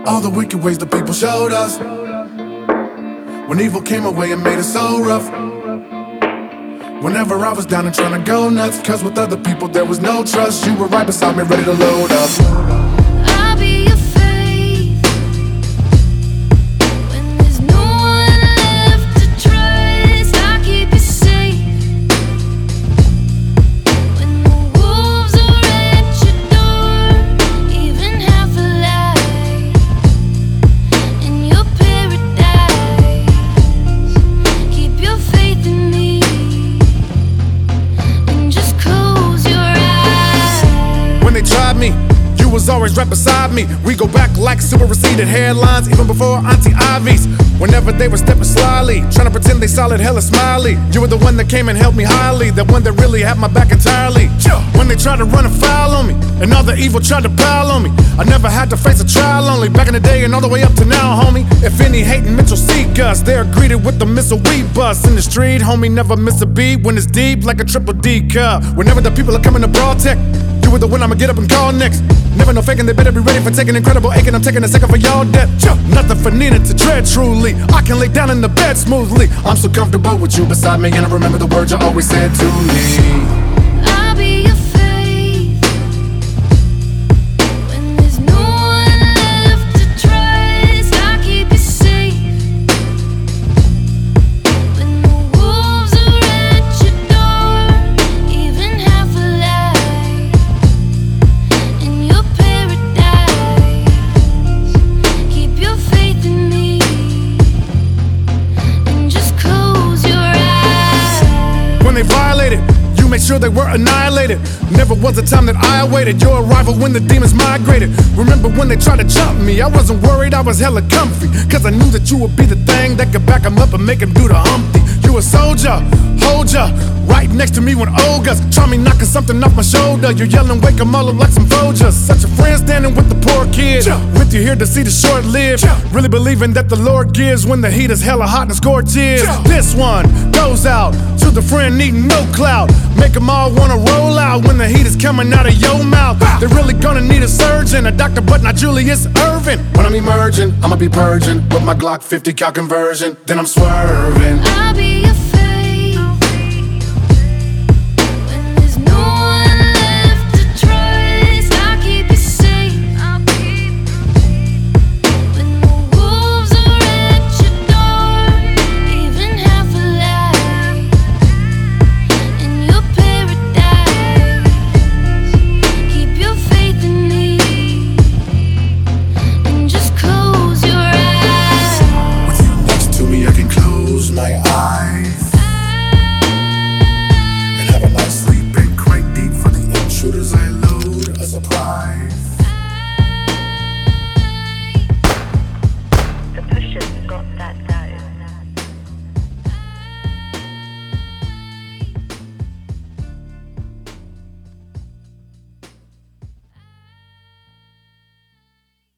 All the wicked ways the people showed us. When evil came away and made it so rough. Whenever I was down and trying to go nuts, cause with other people there was no trust. You were right beside me, ready to load up. I'll be your faith when there's no one left to trust. I'll keep you safe when the wolves are at your door. Even half a lie in your paradise. Keep your faith in me and just close your eyes. When they tried me, you was always right beside me. We go back like super receded hairlines, even before Auntie Ivy's. Whenever they were stepping slyly, trying to pretend they solid, hella smiley. You were the one that came and helped me highly, the one that really had my back entirely. When they tried to run a foul on me, and all the evil tried to pile on me, I never had to face a trial only. Back in the day and all the way up to now, homie. If any hating Mitchell seek us, they're greeted with the missile we bust. In the street, homie, never miss a beat when it's deep like a triple D cup. Whenever the people are coming to broad tech, you were the one I'ma get up and call next. Never no faking, they better be ready for taking incredible aching. I'm taking a second for y'all death. Nothing for Nina to dread, truly. I can lay down in the bed smoothly. I'm so comfortable with you beside me, and I remember the words you always said to me. I'll be your faith when there's no one left to trust. I'll keep you safe when the wolves are at your door. Even half a lie in your paradise. Keep your faith in me and just close your eyes. When they violated, you made sure they were annihilated. Never was a time that I awaited your arrival when the demons migrated. Remember when they tried to jump me, I wasn't worried, I was hella comfy, cause I knew that you would be the thing that could back him up and make him do the Humpty. You a soldier, hold ya, right next to me when ogres try me knocking something off my shoulder. You're yelling, wake 'em all up like some Folgers. Such a friend standing with the poor kid, with you here to see the short live. Really believing that the Lord gives when the heat is hella hot and scorches. This one goes out to the friend needing no clout. Make 'em all wanna roll out when the heat is coming out of your mouth. They're really gonna need a surgeon, a doctor, but not Julius Irvin. When I'm emerging, I'ma be purging with my Glock 50 cal conversion. Then I'm swerving. I'll be your